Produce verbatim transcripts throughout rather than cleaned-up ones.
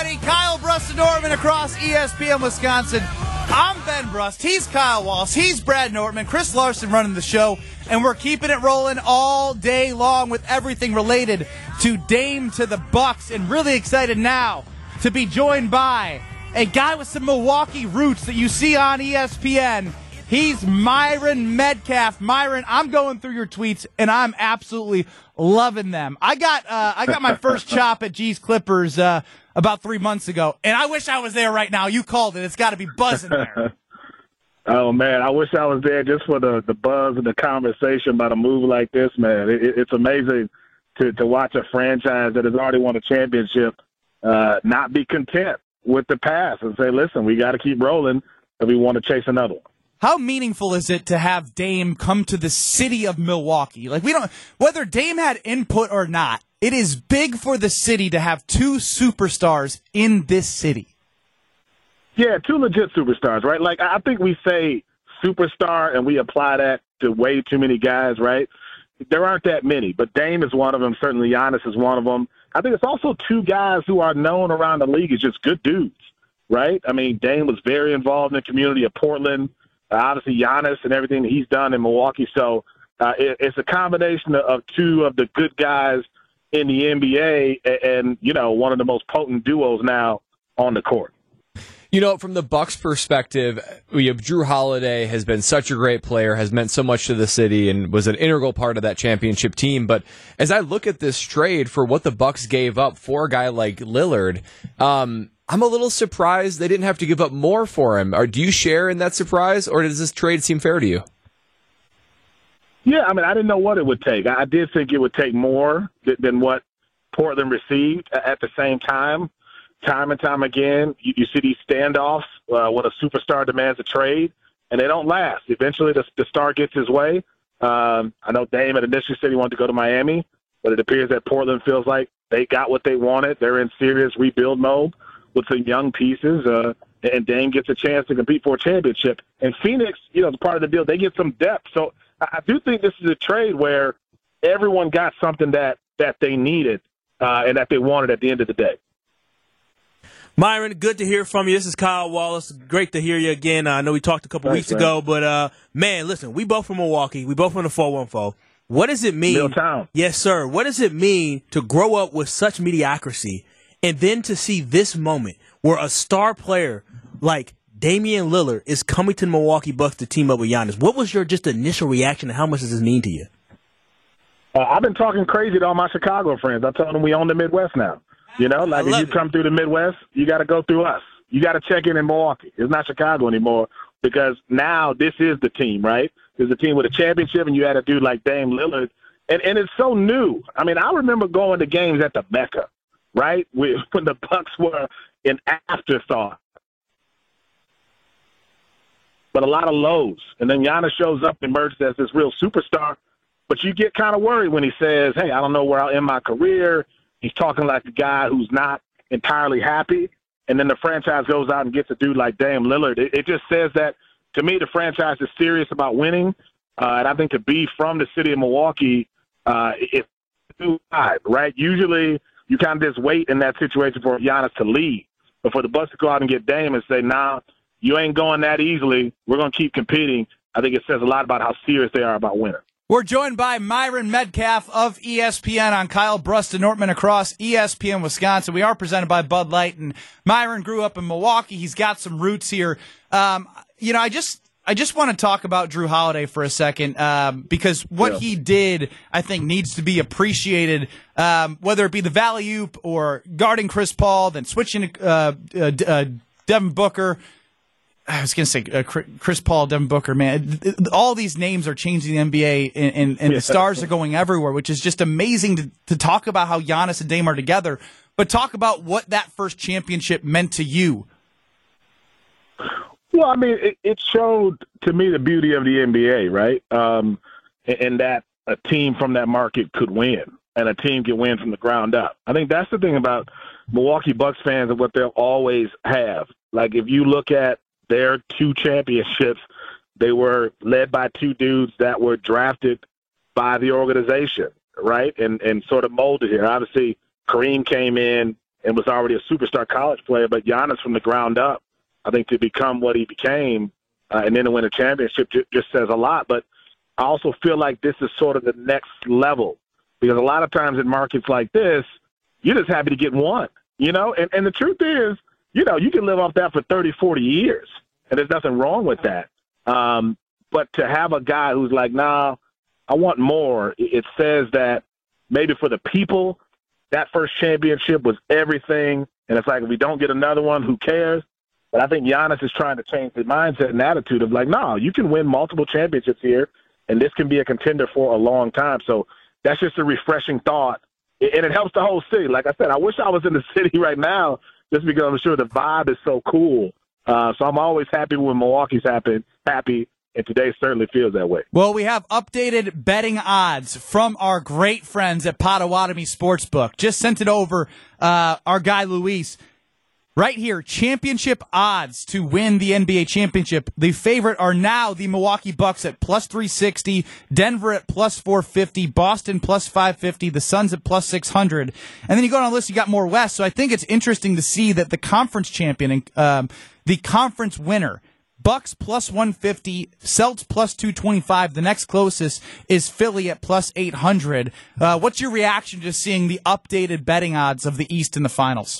everybody. Kyle Brust and Nortman across E S P N Wisconsin. I'm Ben Brust. He's Kyle Wallace. He's Brad Nortman. Chris Larson running the show. And we're keeping it rolling all day long with everything related to Dame to the Bucks. And really excited now to be joined by a guy with some Milwaukee roots that you see on E S P N. He's Myron Medcalf. Myron, I'm going through your tweets, and I'm absolutely loving them. I got uh, I got my first chop at G's Clippers uh, about three months ago, and I wish I was there right now. You called it. It's got to be buzzing there. Oh, man, I wish I was there just for the, the buzz and the conversation about a move like this, man. It, it's amazing to, to watch a franchise that has already won a championship uh, not be content with the past and say, listen, we got to keep rolling if we want to chase another one. How meaningful is it to have Dame come to the city of Milwaukee? Like, we don't, whether Dame had input or not, it is big for the city to have two superstars in this city. Yeah, two legit superstars, right? Like, I think we say superstar and we apply that to way too many guys, right? There aren't that many, but Dame is one of them. Certainly Giannis is one of them. I think it's also two guys who are known around the league as just good dudes, right? I mean, Dame was very involved in the community of Portland. Uh, obviously, Giannis and everything that he's done in Milwaukee. So uh, it, it's a combination of, of two of the good guys in the N B A and, and, you know, one of the most potent duos now on the court. You know, from the Bucks' perspective, we have Drew Holiday has been such a great player, has meant so much to the city, and was an integral part of that championship team. But as I look at this trade for what the Bucks gave up for a guy like Lillard, um, I'm a little surprised they didn't have to give up more for him. Or do you share in that surprise, or does this trade seem fair to you? Yeah, I mean, I didn't know what it would take. I did think it would take more than what Portland received at the same time. Time and time again, you, you see these standoffs uh, when a superstar demands a trade, and they don't last. Eventually, the, the star gets his way. Um, I know Dame had initially said he wanted to go to Miami, but it appears that Portland feels like they got what they wanted. They're in serious rebuild mode with some young pieces, uh, and Dame gets a chance to compete for a championship. And Phoenix, you know, as part of the deal, they get some depth. So I, I do think this is a trade where everyone got something that, that they needed uh, and that they wanted at the end of the day. Myron, good to hear from you. This is Kyle Wallace. Great to hear you again. Uh, I know we talked a couple Thanks, weeks man. ago, but, uh, man, listen, we both from Milwaukee. We both from the four one four. What does it mean? Milltown. Yes, sir. What does it mean to grow up with such mediocrity and then to see this moment where a star player like Damian Lillard is coming to the Milwaukee Bucks to team up with Giannis? What was your just initial reaction and how much does this mean to you? Uh, I've been talking crazy to all my Chicago friends. I told them we own the Midwest now. You know, like if you it. come through the Midwest, you got to go through us. You got to check in in Milwaukee. It's not Chicago anymore because now this is the team, right? There's a team with a championship, and you had a dude like Dame Lillard. And, and it's so new. I mean, I remember going to games at the Mecca, right, when the Bucks were an afterthought. But a lot of lows. And then Giannis shows up and emerges as this real superstar. But you get kind of worried when he says, hey, I don't know where I'll end my career. He's talking like a guy who's not entirely happy. And then the franchise goes out and gets a dude like Dame Lillard. It, it just says that, to me, the franchise is serious about winning. Uh, and I think to be from the city of Milwaukee, uh, it's too high, right? Usually you kind of just wait in that situation for Giannis to leave. But for the Bucks to go out and get Dame and say, nah, you ain't going that easily. We're going to keep competing. I think it says a lot about how serious they are about winning. We're joined by Myron Medcalf of E S P N on Kyle Brust and Nortman across E S P N Wisconsin. We are presented by Bud Light, and Myron grew up in Milwaukee. He's got some roots here. Um, you know, I just I just want to talk about Drew Holiday for a second um, because what yeah. he did, I think, needs to be appreciated, um, whether it be the Valley-oop or guarding Chris Paul, then switching to uh, uh, uh, Devin Booker. I was going to say uh, Chris Paul, Devin Booker, man. All these names are changing the N B A, and, and, and yeah. the stars are going everywhere, which is just amazing to, to talk about how Giannis and Dame are together, but talk about what that first championship meant to you. Well, I mean, it, it showed to me the beauty of the N B A, right? Um, and, and that a team from that market could win, and a team can win from the ground up. I think that's the thing about Milwaukee Bucks fans and what they'll always have. Like, if you look at their two championships, they were led by two dudes that were drafted by the organization, right? And and sort of molded here. Obviously, Kareem came in and was already a superstar college player. But Giannis from the ground up, I think to become what he became uh, and then to win a championship j- just says a lot. But I also feel like this is sort of the next level because a lot of times in markets like this, you're just happy to get one, you know? And, and the truth is, you know, you can live off that for thirty, forty years, and there's nothing wrong with that. Um, but to have a guy who's like, nah, I want more, it says that maybe for the people, that first championship was everything, and it's like, if we don't get another one, who cares? But I think Giannis is trying to change the mindset and attitude of like, no, you can win multiple championships here, and this can be a contender for a long time. So that's just a refreshing thought, and it helps the whole city. Like I said, I wish I was in the city right now just because I'm sure the vibe is so cool. Uh, so I'm always happy when Milwaukee's happy, happy, and today certainly feels that way. Well, we have updated betting odds from our great friends at Potawatomi Sportsbook. Just sent it over, uh, our guy Luis. Right here, championship odds to win the N B A championship. The favorite are now the Milwaukee Bucks at plus three sixty, Denver at plus four fifty, Boston plus five fifty, the Suns at plus six hundred. And then you go down the list, you got more West. So I think it's interesting to see that the conference champion, um, the conference winner, Bucks plus one fifty, Celts plus two twenty-five. The next closest is Philly at plus eight hundred. Uh, what's your reaction to seeing the updated betting odds of the East in the finals?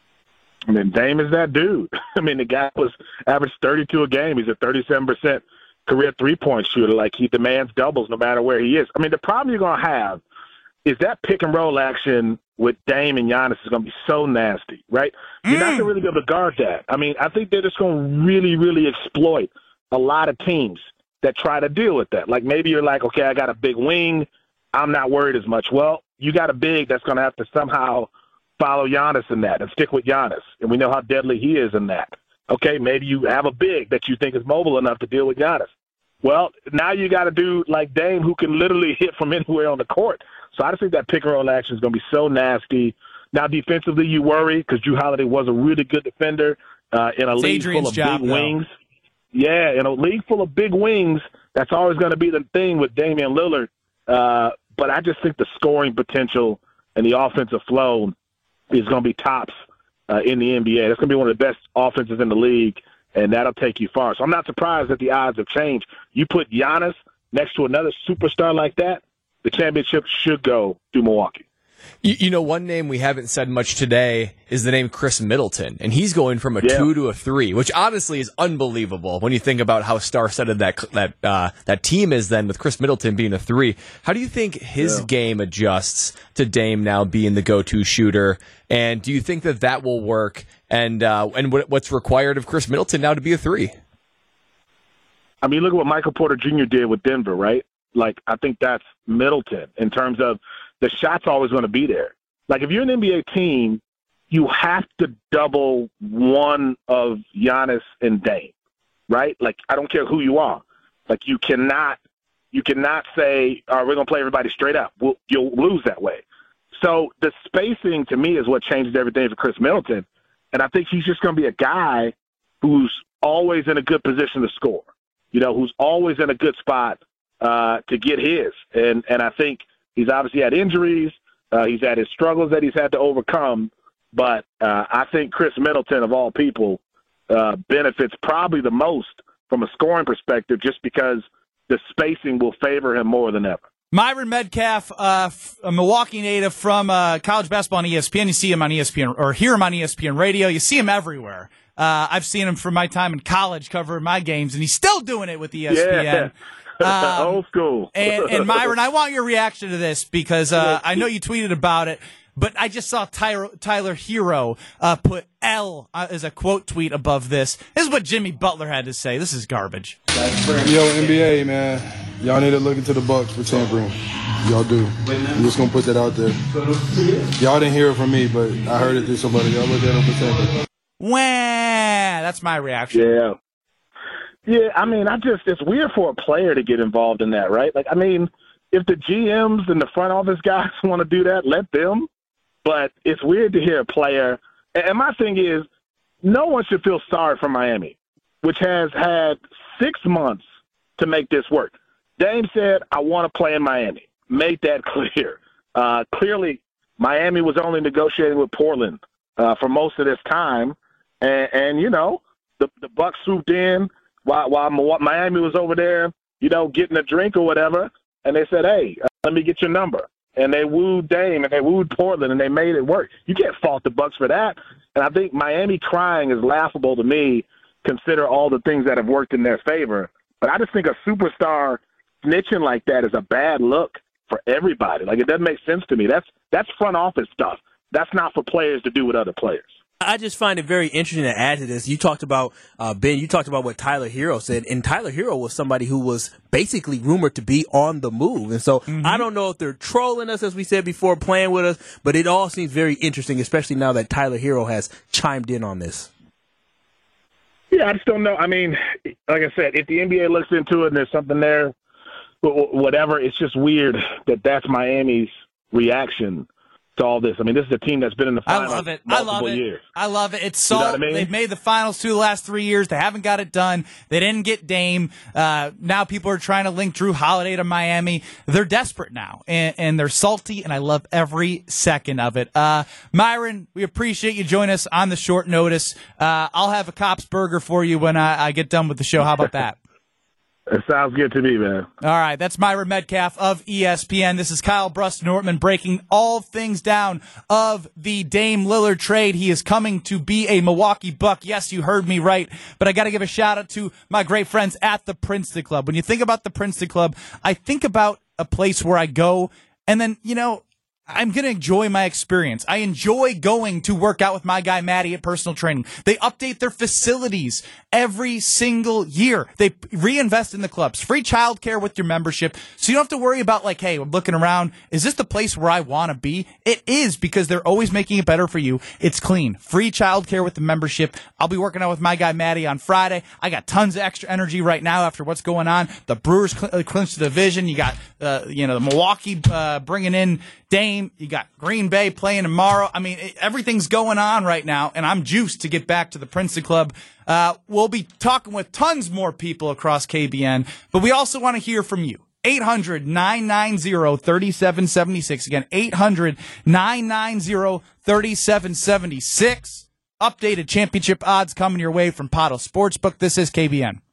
I mean, Dame is that dude. I mean, the guy was averaged thirty-two a game. He's a thirty-seven percent career three-point shooter. Like, he demands doubles no matter where he is. I mean, the problem you're going to have is that pick-and-roll action with Dame and Giannis is going to be so nasty, right? Mm. You're not going to really be able to guard that. I mean, I think they're just going to really, really exploit a lot of teams that try to deal with that. Like, maybe you're like, okay, I got a big wing. I'm not worried as much. Well, you got a big that's going to have to somehow – follow Giannis in that and stick with Giannis. And we know how deadly he is in that. Okay, maybe you have a big that you think is mobile enough to deal with Giannis. Well, now you got a dude like Dame who can literally hit from anywhere on the court. So I just think that pick-and-roll action is going to be so nasty. Now, defensively, you worry because Jrue Holiday was a really good defender uh, in a it's league Adrian's full of job, big though. wings. Yeah, in a league full of big wings, that's always going to be the thing with Damian Lillard. Uh, but I just think the scoring potential and the offensive flow is going to be tops uh, in the N B A. That's going to be one of the best offenses in the league, and that'll take you far. So I'm not surprised that the odds have changed. You put Giannis next to another superstar like that, the championship should go through Milwaukee. You, you know, one name we haven't said much today is the name Chris Middleton, and he's going from a yeah. two to a three, which honestly is unbelievable when you think about how star-studded that that uh, that team is. Then with Chris Middleton being a three, how do you think his yeah. game adjusts to Dame now being the go-to shooter? And do you think that that will work? And uh, and what, what's required of Chris Middleton now to be a three? I mean, look at what Michael Porter Junior did with Denver, right? Like, I think that's Middleton in terms of the shot's always going to be there. Like, if you're an N B A team, you have to double one of Giannis and Dame, right? Like, I don't care who you are. Like, you cannot, you cannot say, all right, we're going to play everybody straight up. We'll, you'll lose that way. So the spacing, to me, is what changes everything for Chris Middleton. And I think he's just going to be a guy who's always in a good position to score, you know, who's always in a good spot uh, to get his. And and I think he's obviously had injuries. Uh, he's had his struggles that he's had to overcome. But uh, I think Chris Middleton, of all people, uh, benefits probably the most from a scoring perspective just because the spacing will favor him more than ever. Myron Metcalf, uh, f- a Milwaukee native from uh, college basketball on E S P N. You see him on E S P N or hear him on E S P N radio. You see him everywhere. Uh, I've seen him from my time in college covering my games, and he's still doing it with E S P N. Yeah. Um, Old school. and, and Myron, I want your reaction to this because uh, I know you tweeted about it, but I just saw Tyler, Tyler Hero uh, put L uh, as a quote tweet above this. This is what Jimmy Butler had to say. This is garbage. Yo, N B A, man, y'all need to look into the Bucks for tampering. Y'all do. I'm just going to put that out there. Y'all didn't hear it from me, but I heard it through somebody. Y'all look at them for tampering. Wah! That's my reaction. Yeah. Yeah, I mean, I just, it's weird for a player to get involved in that, right? Like, I mean, if the G Ms and the front office guys want to do that, let them. But it's weird to hear a player. And my thing is, no one should feel sorry for Miami, which has had six months to make this work. Dame said, I want to play in Miami. Made that clear. Uh, clearly, Miami was only negotiating with Portland uh, for most of this time. And, and you know, the, the Bucks swooped in while, while Miami was over there, you know, getting a drink or whatever. And they said, hey, uh, let me get your number. And they wooed Dame and they wooed Portland and they made it work. You can't fault the Bucks for that. And I think Miami crying is laughable to me, consider all the things that have worked in their favor. But I just think a superstar snitching like that is a bad look for everybody. Like, it doesn't make sense to me. That's that's front office stuff. That's not for players to do with other players. I just find it very interesting to add to this. You talked about, uh, Ben, you talked about what Tyler Hero said, and Tyler Hero was somebody who was basically rumored to be on the move. And so mm-hmm. I don't know if they're trolling us, as we said before, playing with us, but it all seems very interesting, especially now that Tyler Hero has chimed in on this. Yeah, I just don't know. I mean, like I said, if the N B A looks into it and there's something there, whatever, it's just weird that that's Miami's reaction to all this. I mean, this is a team that's been in the finals I love it. multiple I love it. years. I love it. It's so you know what I mean? They've made the finals two the last three years. They haven't got it done. They didn't get Dame. Uh, now people are trying to link Drew Holiday to Miami. They're desperate now, and, and they're salty, and I love every second of it. Uh, Myron, we appreciate you joining us on the short notice. Uh, I'll have a Cop's Burger for you when I, I get done with the show. How about that? It sounds good to me, man. All right, that's Myron Metcalf of E S P N. This is Kyle Brust-Nortman breaking all things down of the Dame Lillard trade. He is coming to be a Milwaukee Buck. Yes, you heard me right, but I got to give a shout-out to my great friends at the Princeton Club. When you think about the Princeton Club, I think about a place where I go, and then, you know, I'm going to enjoy my experience. I enjoy going to work out with my guy, Maddie, at Personal Training. They update their facilities every single year. They reinvest in the clubs. Free childcare with your membership. So you don't have to worry about, like, hey, I'm looking around. Is this the place where I want to be? It is, because they're always making it better for you. It's clean. Free childcare with the membership. I'll be working out with my guy, Maddie, on Friday. I got tons of extra energy right now after what's going on. The Brewers cl- clinched the division. You got, uh, you know, the Milwaukee uh, bringing in Dame. You got Green Bay playing tomorrow. I mean, it, everything's going on right now, and I'm juiced to get back to the Princeton Club. Uh, we'll be talking with tons more people across K B N, but we also want to hear from you. eight hundred, nine nine zero, three seven seven six. Again, eight hundred, nine nine zero, three seven seven six. Updated championship odds coming your way from Paddle Sportsbook. This is K B N.